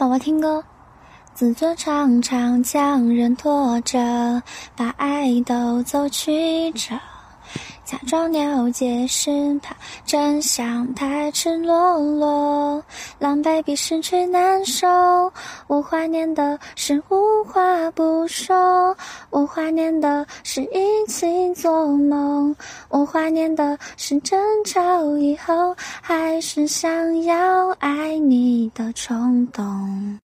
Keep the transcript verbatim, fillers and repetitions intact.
帮我听歌。自作常常将人拖着，把爱都走曲折，假装了解是怕真相太赤裸裸，狼狈比失去难受。我怀念的是无话不说，我怀念的是一起做梦，我怀念的是争吵以后还是想要爱你的冲动。